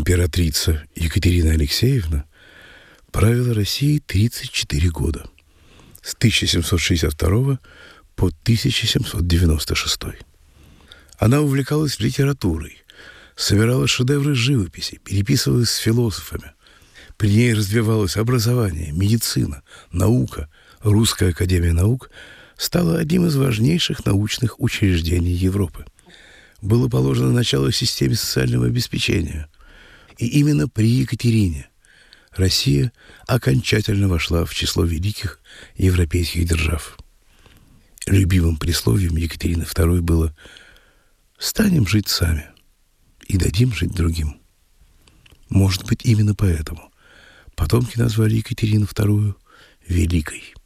Императрица Екатерина Алексеевна правила Россией 34 года, с 1762 по 1796. Она увлекалась литературой, собирала шедевры живописи, переписывалась с философами. При ней развивалось образование, медицина, наука. Русская академия наук стала одним из важнейших научных учреждений Европы. Было положено начало системе социального обеспечения. И именно при Екатерине Россия окончательно вошла в число великих европейских держав. Любимым присловием Екатерины II было: «Станем жить сами и дадим жить другим». Может быть, именно поэтому потомки назвали Екатерину II Великой.